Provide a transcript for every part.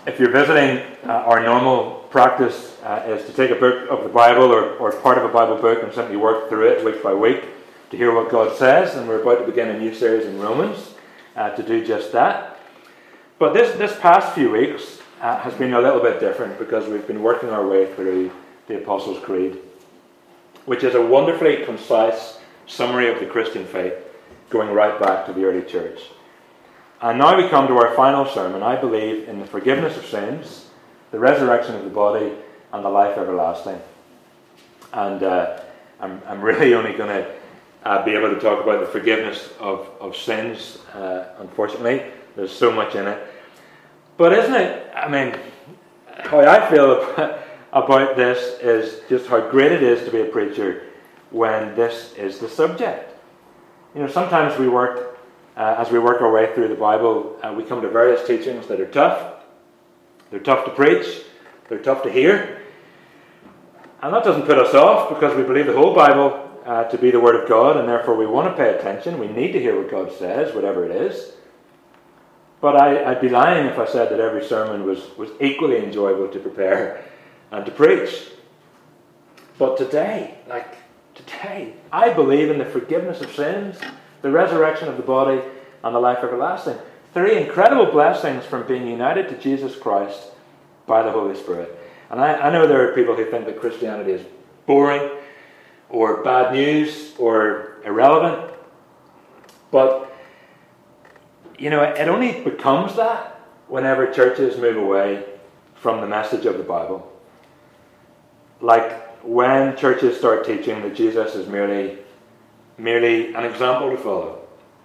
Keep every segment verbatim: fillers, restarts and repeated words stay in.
If you're visiting, uh, our normal practice uh, is to take a book of the Bible or, or part of a Bible book and simply work through it week by week to hear what God says. And we're about to begin a new series in Romans uh, to do just that. But this, this past few weeks uh, has been a little bit different because we've been working our way through the Apostles' Creed, which is a wonderfully concise summary of the Christian faith going right back to the early church. And now we come to our final sermon. I believe in the forgiveness of sins, the resurrection of the body, and the life everlasting. And uh, I'm, I'm really only going to uh, be able to talk about the forgiveness of, of sins, uh, unfortunately. There's so much in it. But isn't it, I mean, how I feel about, about this is just how great it is to be a preacher when this is the subject. You know, sometimes we work Uh, as we work our way through the Bible, uh, we come to various teachings that are tough. They're tough to preach. They're tough to hear. And that doesn't put us off because we believe the whole Bible uh, to be the Word of God, and therefore we want to pay attention. We need to hear what God says, whatever it is. But I, I'd be lying if I said that every sermon was, was equally enjoyable to prepare and to preach. But today, like today, I believe in the forgiveness of sins, the resurrection of the body, and the life everlasting. Three incredible blessings from being united to Jesus Christ by the Holy Spirit. And I, I know there are people who think that Christianity is boring, or bad news, or irrelevant. But, you know, it only becomes that whenever churches move away from the message of the Bible. Like when churches start teaching that Jesus is merely Merely an example to follow.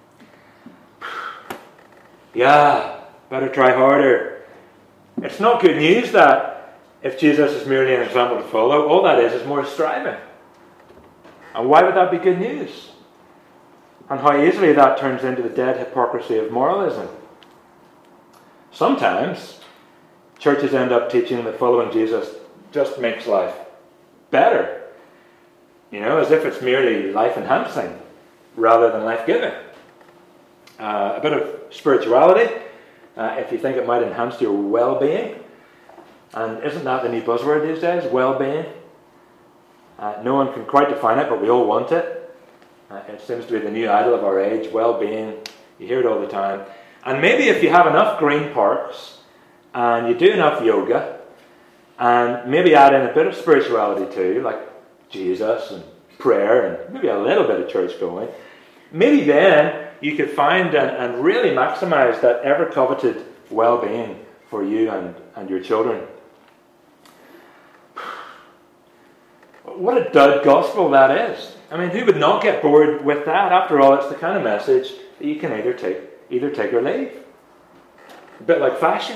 Yeah, better try harder. It's not good news that if Jesus is merely an example to follow, all that is is more striving. And why would that be good news? And how easily that turns into the dead hypocrisy of moralism. Sometimes churches end up teaching that following Jesus just makes life better. You know, as if it's merely life-enhancing rather than life-giving. Uh, a bit of spirituality, uh, if you think it might enhance your well-being. And isn't that the new buzzword these days, well-being? Uh, no one can quite define it, but we all want it. Uh, it seems to be the new idol of our age, well-being. You hear it all the time. And maybe if you have enough green parks, and you do enough yoga, and maybe add in a bit of spirituality too, like Jesus and prayer and maybe a little bit of church going, maybe then you could find and, and really maximize that ever coveted well-being for you and, and your children. What a dud gospel that is. I mean, who would not get bored with that? After all, it's the kind of message that you can either take either take or leave. A bit like fashion.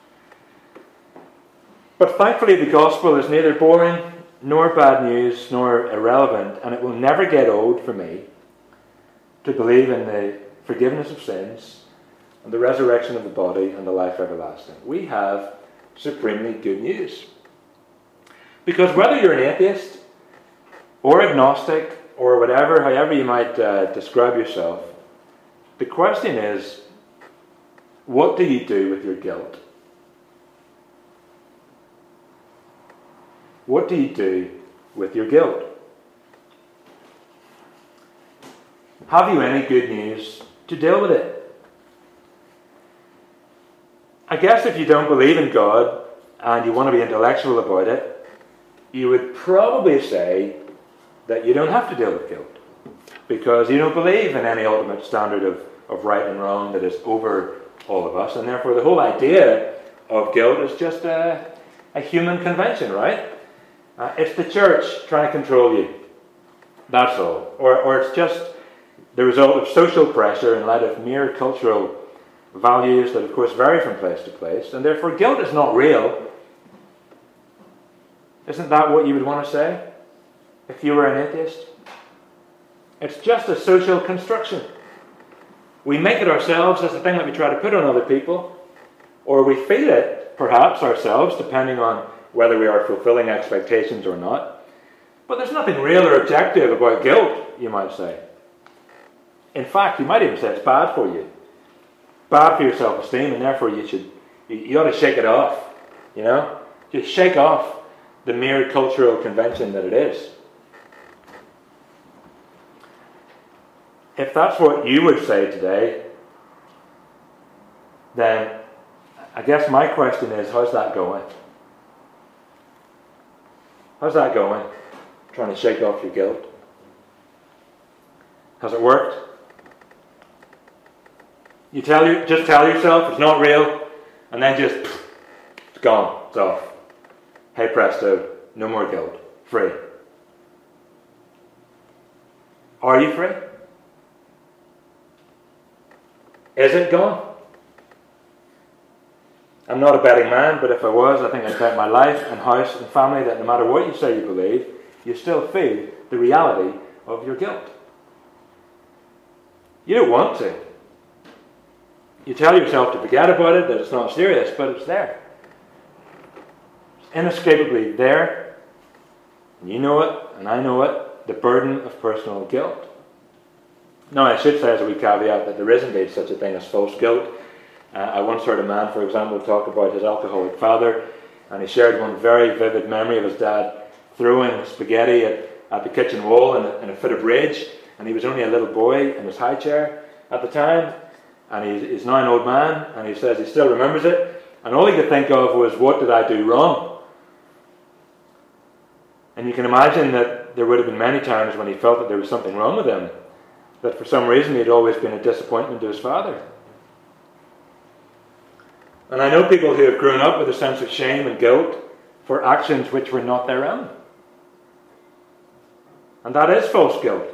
But thankfully the gospel is neither boring nor bad news, nor irrelevant, and it will never get old for me to believe in the forgiveness of sins and the resurrection of the body and the life everlasting. We have supremely good news. Because whether you're an atheist or agnostic or whatever, however you might uh, describe yourself, the question is, what do you do with your guilt? What do you do with your guilt? Have you any good news to deal with it? I guess if you don't believe in God and you want to be intellectual about it, you would probably say that you don't have to deal with guilt because you don't believe in any ultimate standard of, of right and wrong that is over all of us, and therefore the whole idea of guilt is just a, a human convention, right? Uh, it's the church trying to control you. That's all. Or, or it's just the result of social pressure in light of mere cultural values that, of course, vary from place to place. And therefore, guilt is not real. Isn't that what you would want to say if you were an atheist? It's just a social construction. We make it ourselves as a thing that we try to put on other people. Or we feel it, perhaps, ourselves, depending on whether we are fulfilling expectations or not. But there's nothing real or objective about guilt, you might say. In fact, you might even say it's bad for you. Bad for your self-esteem, and therefore you should You, you ought to shake it off, you know? Just shake off the mere cultural convention that it is. If that's what you would say today, then I guess my question is, how's that going? How's that going? Trying to shake off your guilt. Has it worked? You tell you just tell yourself it's not real, and then just pff, it's gone, it's off. Hey presto, no more guilt, free. Are you free? Is it gone? I'm not a betting man, but if I was, I think I'd bet my life and house and family that no matter what you say you believe, you still feel the reality of your guilt. You don't want to. You tell yourself to forget about it, that it's not serious, but it's there. It's inescapably there. And you know it, and I know it, the burden of personal guilt. Now, I should say as a wee caveat that there is indeed such a thing as false guilt. Uh, I once heard a man, for example, talk about his alcoholic father, and he shared one very vivid memory of his dad throwing spaghetti at, at the kitchen wall in a, in a fit of rage, and he was only a little boy in his high chair at the time, and he's, he's now an old man, and he says he still remembers it, and all he could think of was, what did I do wrong? And you can imagine that there would have been many times when he felt that there was something wrong with him, that for some reason he had always been a disappointment to his father. And I know people who have grown up with a sense of shame and guilt for actions which were not their own. And that is false guilt.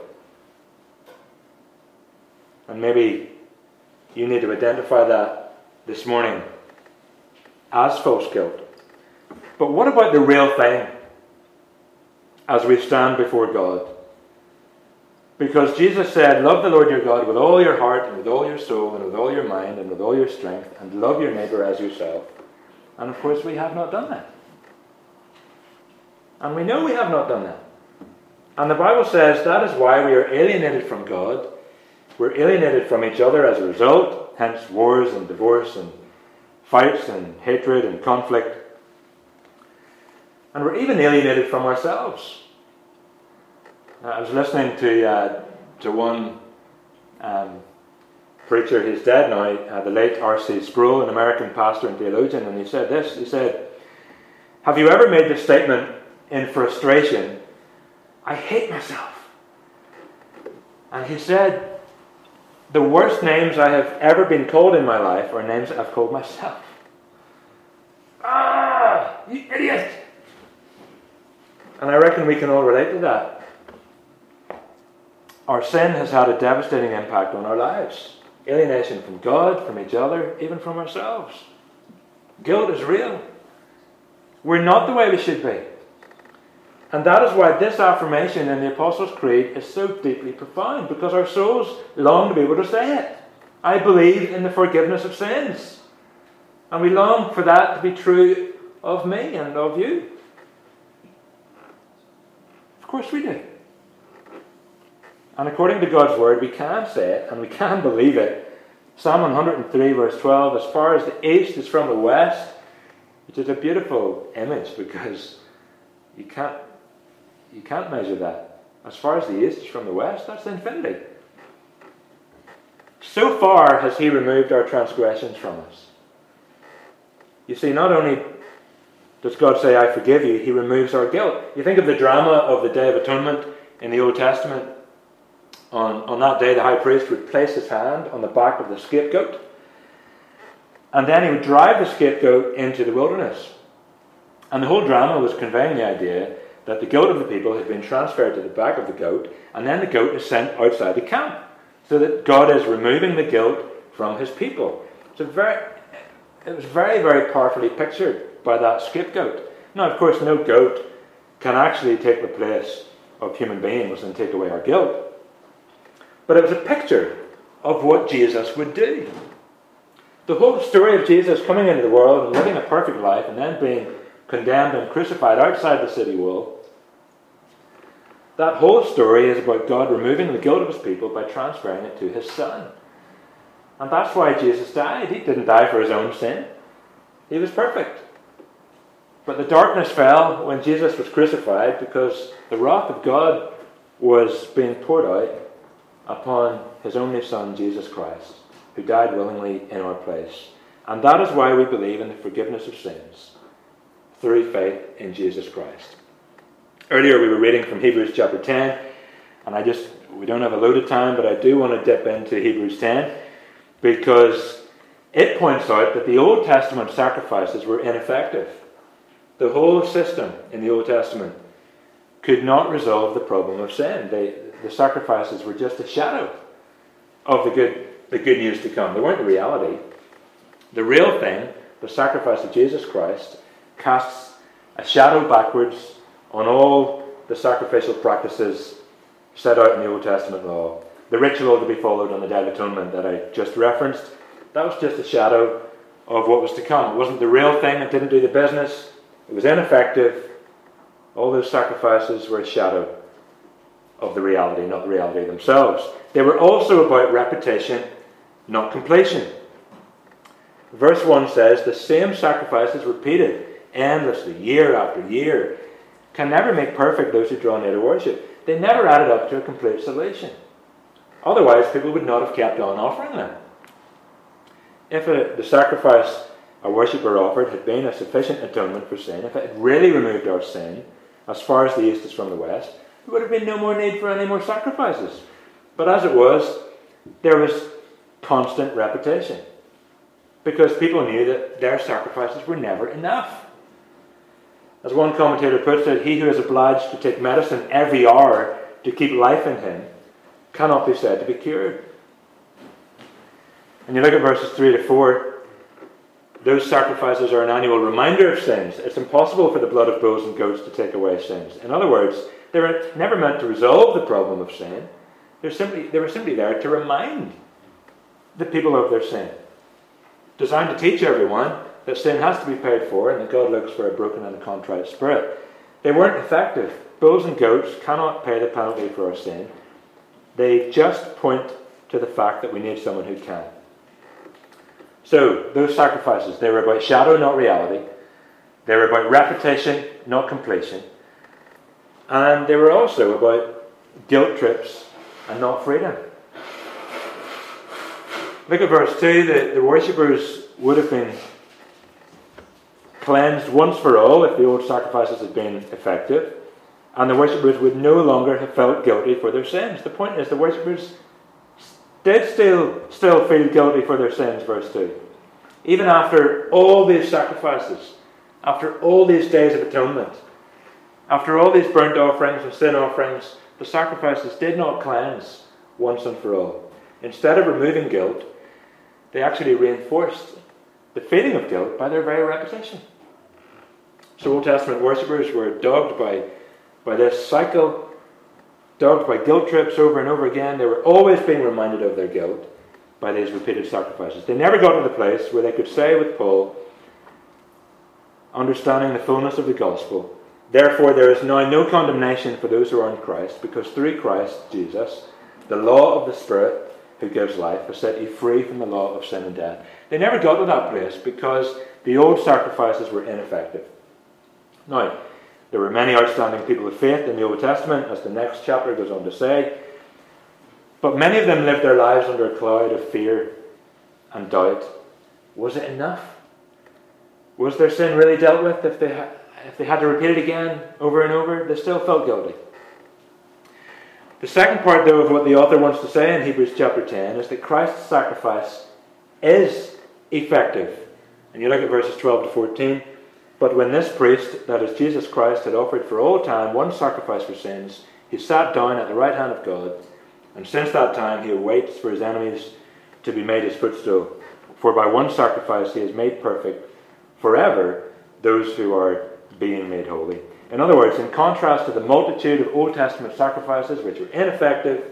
And maybe you need to identify that this morning as false guilt. But what about the real thing as we stand before God? Because Jesus said, love the Lord your God with all your heart and with all your soul and with all your mind and with all your strength, and love your neighbour as yourself. And of course we have not done that. And we know we have not done that. And the Bible says that is why we are alienated from God. We're alienated from each other as a result, hence wars and divorce and fights and hatred and conflict. And we're even alienated from ourselves. I was listening to uh, to one um, preacher who's dead now, uh, the late R C Sproul, an American pastor and theologian, and he said this, he said, have you ever made this statement in frustration, I hate myself? And he said, the worst names I have ever been called in my life are names that I've called myself. Ah, you idiot! And I reckon we can all relate to that. Our sin has had a devastating impact on our lives. Alienation from God, from each other, even from ourselves. Guilt is real. We're not the way we should be. And that is why this affirmation in the Apostles' Creed is so deeply profound, because our souls long to be able to say it. I believe in the forgiveness of sins. And we long for that to be true of me and of you. Of course we do. And according to God's word, we can say it and we can believe it. Psalm one hundred three verse twelve, as far as the east is from the west, which is a beautiful image because you can't, you can't measure that. As far as the east is from the west, that's infinity. So far has he removed our transgressions from us. You see, not only does God say, I forgive you, he removes our guilt. You think of the drama of the Day of Atonement in the Old Testament. On, on that day, the high priest would place his hand on the back of the scapegoat, and then he would drive the scapegoat into the wilderness. And the whole drama was conveying the idea that the guilt of the people had been transferred to the back of the goat, and then the goat is sent outside the camp, so that God is removing the guilt from his people. So very, it was very, very powerfully pictured by that scapegoat. Now, of course, no goat can actually take the place of human beings and take away our guilt. But it was a picture of what Jesus would do. The whole story of Jesus coming into the world and living a perfect life and then being condemned and crucified outside the city wall, that whole story is about God removing the guilt of his people by transferring it to his Son. And that's why Jesus died. He didn't die for his own sin. He was perfect. But the darkness fell when Jesus was crucified because the wrath of God was being poured out upon his only Son, Jesus Christ, who died willingly in our place. And that is why we believe in the forgiveness of sins through faith in Jesus Christ. Earlier we were reading from Hebrews chapter ten, and I just, we don't have a load of time, but I do want to dip into Hebrews ten, because it points out that the Old Testament sacrifices were ineffective. The whole system in the Old Testament could not resolve the problem of sin. They, the sacrifices were just a shadow of the good, the good news to come. They weren't the reality. The real thing, the sacrifice of Jesus Christ, casts a shadow backwards on all the sacrificial practices set out in the Old Testament law. The ritual to be followed on the Day of Atonement that I just referenced, that was just a shadow of what was to come. It wasn't the real thing. It didn't do the business. It was ineffective. All those sacrifices were a shadow of the reality, not the reality themselves. They were also about repetition, not completion. Verse one says, the same sacrifices repeated endlessly, year after year, can never make perfect those who draw near to worship. They never added up to a complete solution. Otherwise, people would not have kept on offering them. If a, the sacrifice a worshipper offered had been a sufficient atonement for sin, if it had really removed our sin, as far as the east is from the west, there would have been no more need for any more sacrifices. But as it was, there was constant repetition, because people knew that their sacrifices were never enough. As one commentator puts it, he who is obliged to take medicine every hour to keep life in him cannot be said to be cured. And you look at verses three to four, those sacrifices are an annual reminder of sins. It's impossible for the blood of bulls and goats to take away sins. In other words, they were never meant to resolve the problem of sin. They're simply, they were simply there to remind the people of their sin. Designed to teach everyone that sin has to be paid for and that God looks for a broken and a contrite spirit. They weren't effective. Bulls and goats cannot pay the penalty for our sin. They just point to the fact that we need someone who can. So, those sacrifices, they were about shadow, not reality. They were about repetition, not completion. And they were also about guilt trips and not freedom. Look at verse two. The, the worshippers would have been cleansed once for all if the old sacrifices had been effective. And the worshippers would no longer have felt guilty for their sins. The point is, the worshippers did still, still feel guilty for their sins, verse two. Even after all these sacrifices, after all these days of atonement, after all these burnt offerings and sin offerings, the sacrifices did not cleanse once and for all. Instead of removing guilt, they actually reinforced the feeling of guilt by their very repetition. So Old Testament worshippers were dogged by, by this cycle, dogged by guilt trips over and over again. They were always being reminded of their guilt by these repeated sacrifices. They never got to the place where they could say with Paul, understanding the fullness of the gospel, therefore there is now no condemnation for those who are in Christ, because through Christ Jesus, the law of the Spirit who gives life has set you free from the law of sin and death. They never got to that place because the old sacrifices were ineffective. Now, there were many outstanding people of faith in the Old Testament, as the next chapter goes on to say, but many of them lived their lives under a cloud of fear and doubt. Was it enough? Was their sin really dealt with if they, ha- if they had to repeat it again over and over? They still felt guilty. The second part, though, of what the author wants to say in Hebrews chapter ten is that Christ's sacrifice is effective. And you look at verses twelve to fourteen. But when this priest, that is Jesus Christ, had offered for all time one sacrifice for sins, he sat down at the right hand of God, and since that time he waits for his enemies to be made his footstool. For by one sacrifice he has made perfect forever those who are being made holy. In other words, in contrast to the multitude of Old Testament sacrifices which were ineffective,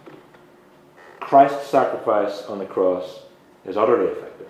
Christ's sacrifice on the cross is utterly effective.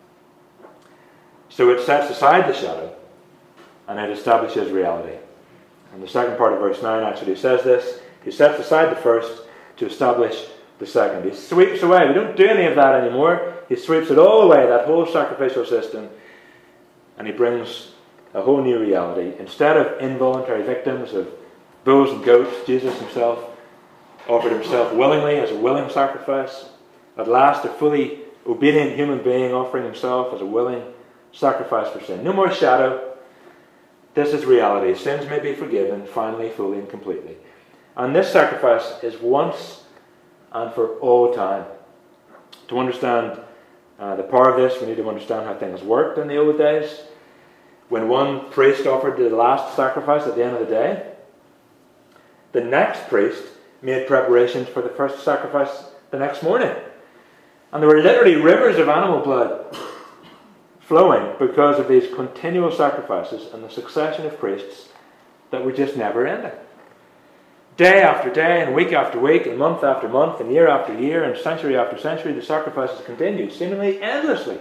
So it sets aside the shadow and it establishes reality. And the second part of verse nine actually says this. He sets aside the first to establish the second. He sweeps away. We don't do any of that anymore. He sweeps it all away, that whole sacrificial system. And he brings a whole new reality. Instead of involuntary victims of bulls and goats, Jesus himself offered himself willingly as a willing sacrifice. At last, a fully obedient human being offering himself as a willing sacrifice for sin. No more shadow. This is reality. Sins may be forgiven finally, fully, and completely. And this sacrifice is once and for all time. To understand uh, the power of this, we need to understand how things worked in the old days. When one priest offered the last sacrifice at the end of the day, the next priest made preparations for the first sacrifice the next morning. And there were literally rivers of animal blood flowing because of these continual sacrifices and the succession of priests that were just never ending. Day after day, and week after week, and month after month, and year after year, and century after century, the sacrifices continued, seemingly endlessly.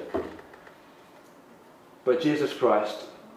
But Jesus Christ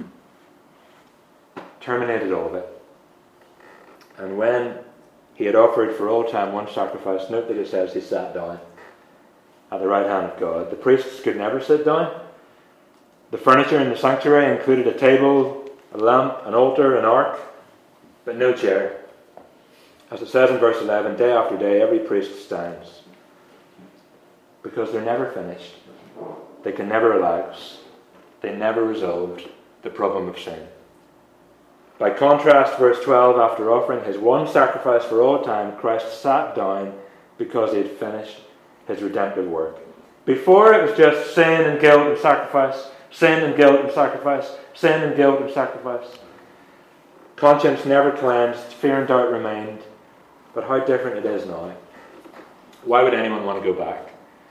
terminated all of it. And when he had offered for all time one sacrifice, note that it says he sat down at the right hand of God. The priests could never sit down. The furniture in the sanctuary included a table, a lamp, an altar, an ark, but no chair. As it says in verse eleven, day after day every priest stands. Because they're never finished. They can never relax. They never resolved the problem of sin. By contrast, verse twelve, after offering his one sacrifice for all time, Christ sat down because he had finished his redemptive work. Before it was just sin and guilt and sacrifice, sin and guilt and sacrifice, sin and guilt and sacrifice. Conscience never cleansed, fear and doubt remained. But how different it is now. Why would anyone want to go back?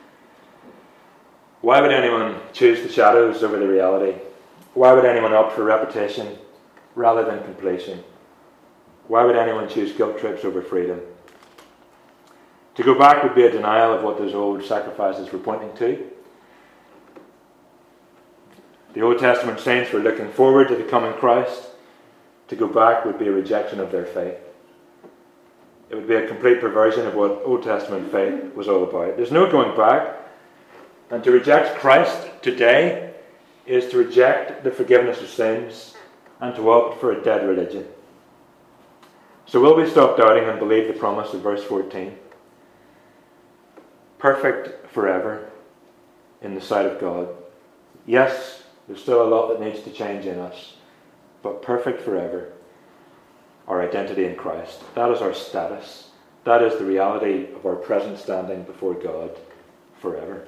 Why would anyone choose the shadows over the reality? Why would anyone opt for repetition rather than completion? Why would anyone choose guilt trips over freedom? To go back would be a denial of what those old sacrifices were pointing to. The Old Testament saints were looking forward to the coming Christ. To go back would be a rejection of their faith. It would be a complete perversion of what Old Testament faith was all about. There's no going back. And to reject Christ today is to reject the forgiveness of sins and to opt for a dead religion. So will we stop doubting and believe the promise of verse fourteen? Perfect forever in the sight of God. Yes, there's still a lot that needs to change in us, but perfect forever. Our identity in Christ. That is our status. That is the reality of our present standing before God forever.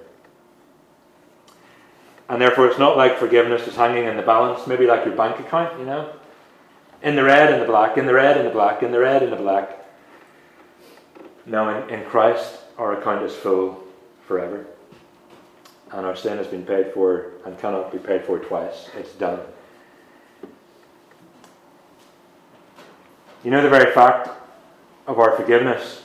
And therefore it's not like forgiveness is hanging in the balance, maybe like your bank account, you know. In the red and the black, in the red and the black, in the red and the black. No, in, in Christ our account is full forever. And our sin has been paid for and cannot be paid for twice. It's done. You know, the very fact of our forgiveness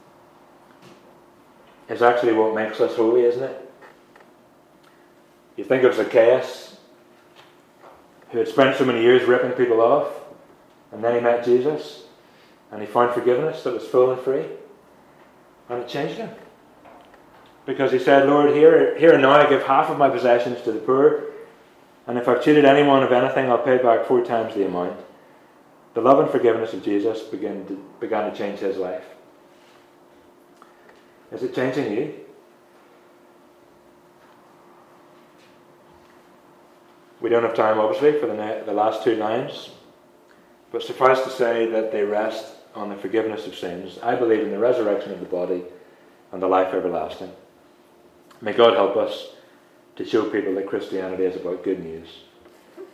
is actually what makes us holy, isn't it? You think of Zacchaeus, who had spent so many years ripping people off, and then he met Jesus, and he found forgiveness that was full and free, and it changed him. Because he said, Lord, here, here and now I give half of my possessions to the poor, and if I've cheated anyone of anything, I'll pay back four times the amount. The love and forgiveness of Jesus began to, began to change his life. Is it changing you? We don't have time, obviously, for the, ne- the last two lines, but suffice to say that they rest on the forgiveness of sins. I believe in the resurrection of the body and the life everlasting. May God help us to show people that Christianity is about good news.